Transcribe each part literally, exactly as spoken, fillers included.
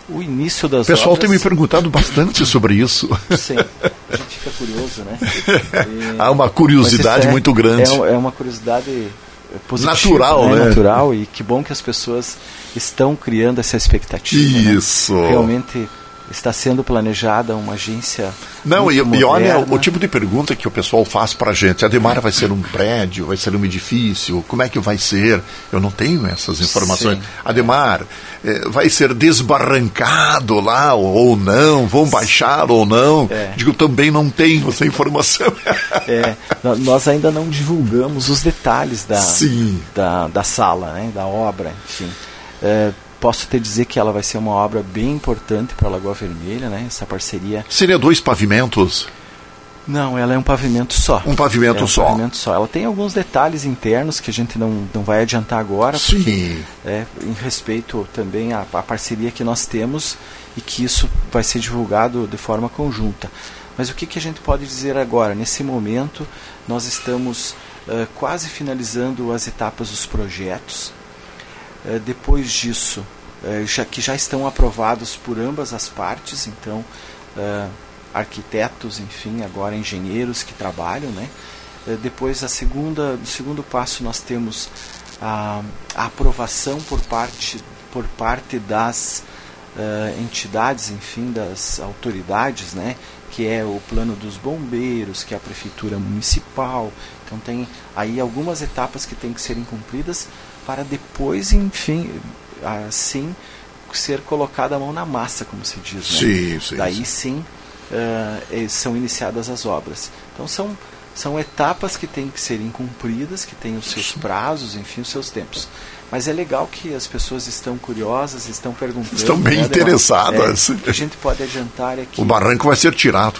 O início das obras... O pessoal obras... tem me perguntado bastante sobre isso. Sim, a gente fica curioso, né? E... Há uma curiosidade é, muito grande. É, é uma curiosidade positiva, natural, né? né? Natural, e que bom que as pessoas estão criando essa expectativa. Isso. Né? Realmente está sendo planejada uma agência... Não, e, e olha o tipo de pergunta que o pessoal faz para a gente. Ademar, vai ser um prédio, vai ser um edifício, como é que vai ser? Eu não tenho essas informações. Sim. Ademar, eh, vai ser desbarrancado lá ou não? Vão baixar ou não? É. Digo, também não tenho essa informação. É, nós ainda não divulgamos os detalhes da, Sim. da, da sala, né, da obra, enfim. É, posso te dizer que ela vai ser uma obra bem importante para a Lagoa Vermelha, né? Essa parceria... Seria dois pavimentos? Não, ela é um pavimento só. Um pavimento é um só. pavimento só. Ela tem alguns detalhes internos que a gente não, não vai adiantar agora. Sim. Porque, é, em respeito também à, à parceria que nós temos e que isso vai ser divulgado de forma conjunta. Mas o que, que a gente pode dizer agora? Nesse momento, nós estamos uh, quase finalizando as etapas dos projetos. Uh, depois disso, uh, já, que já estão aprovados por ambas as partes, então, uh, arquitetos, enfim, agora engenheiros que trabalham, né? Uh, depois, a segunda, o segundo passo, nós temos a, a aprovação por parte, por parte das uh, entidades, enfim, das autoridades, né? Que é o plano dos bombeiros, que é a prefeitura municipal. Então, tem aí algumas etapas que têm que serem cumpridas para depois, enfim, assim, ser colocada a mão na massa, como se diz. Né? Sim, sim. Daí sim uh, são iniciadas as obras. Então são, são etapas que têm que serem cumpridas, que têm os seus prazos, enfim, os seus tempos. Mas é legal que as pessoas estão curiosas, estão perguntando. Estão bem né, interessadas. É, o que a gente pode adiantar é que... O barranco vai ser tirado.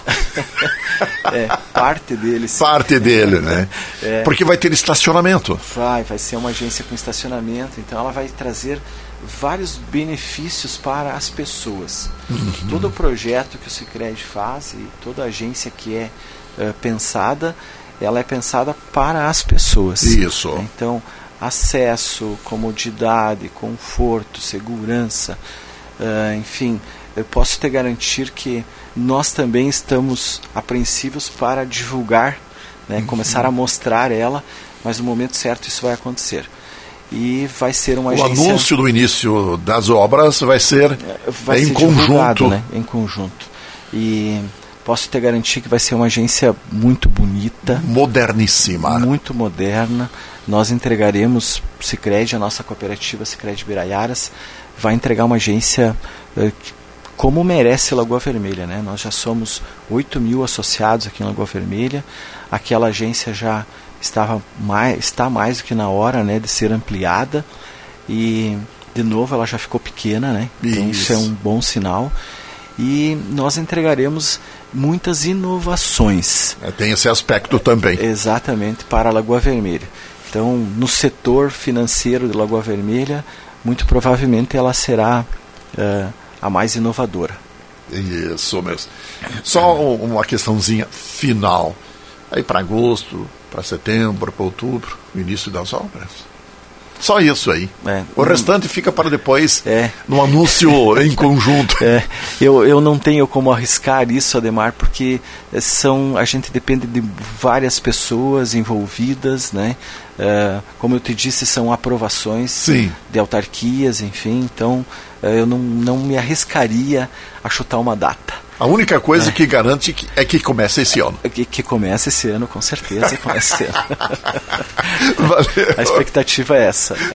É, parte dele. Sim. Parte dele, né? É. Porque vai ter estacionamento. Vai, vai ser uma agência com estacionamento, então ela vai trazer vários benefícios para as pessoas. Uhum. Todo o projeto que o Sicredi faz e toda agência que é uh, pensada, ela é pensada para as pessoas. Isso. Então, acesso, comodidade, conforto, segurança, uh, enfim, eu posso te garantir que nós também estamos apreensivos para divulgar, né, uhum. começar a mostrar ela, mas no momento certo isso vai acontecer. E vai ser uma agência... O anúncio do início das obras vai ser, vai em ser conjunto. Né, em conjunto. E posso te garantir que vai ser uma agência muito bonita. Moderníssima. Muito moderna. Nós entregaremos, Sicredi, a nossa cooperativa Sicredi Biraiaras, vai entregar uma agência uh, como merece Lagoa Vermelha, né? Nós já somos oito mil associados aqui em Lagoa Vermelha. Aquela agência já estava mais, está mais do que na hora, né, de ser ampliada. E, de novo, ela já ficou pequena, né? Então isso, isso é um bom sinal. E nós entregaremos muitas inovações. É, tem esse aspecto também. Exatamente, para a Lagoa Vermelha. Então, no setor financeiro de Lagoa Vermelha, muito provavelmente ela será uh, a mais inovadora. Isso mesmo. Só uma questãozinha final. Aí para agosto, para setembro, para outubro, o início das obras. Só isso aí. É, o um, restante fica para depois, é, no anúncio em conjunto. É, eu, eu não tenho como arriscar isso, Ademar, porque são, a gente depende de várias pessoas envolvidas, né? Uh, como eu te disse, são aprovações Sim. de autarquias, enfim, então uh, eu não, não me arriscaria a chutar uma data. A única coisa é. que garante que é que comece esse ano. Que, que comece esse ano, com certeza, comece esse ano. Valeu. A expectativa é essa.